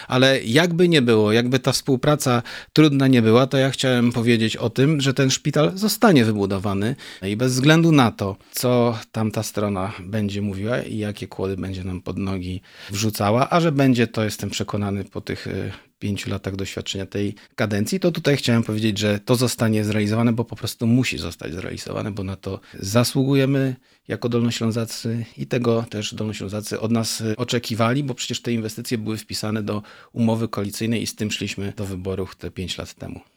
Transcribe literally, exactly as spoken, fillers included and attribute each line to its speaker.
Speaker 1: Ale jakby nie było, jakby ta współpraca trudna nie była, to ja chciałem powiedzieć o tym, że ten szpital zostanie wybudowany i bez względu na to, co tamta strona będzie mówiła i jakie kłody będzie nam pod nogi wrzucała, a że będzie to, jestem przekonany, po tych pięciu latach doświadczenia tej kadencji, to tutaj chciałem powiedzieć, że to zostanie zrealizowane, bo po prostu musi zostać zrealizowane, bo na to zasługujemy jako Dolnoślązacy i tego też Dolnoślązacy od nas oczekiwali, bo przecież te inwestycje były wpisane do umowy koalicyjnej i z tym szliśmy do wyborów te pięć lat temu.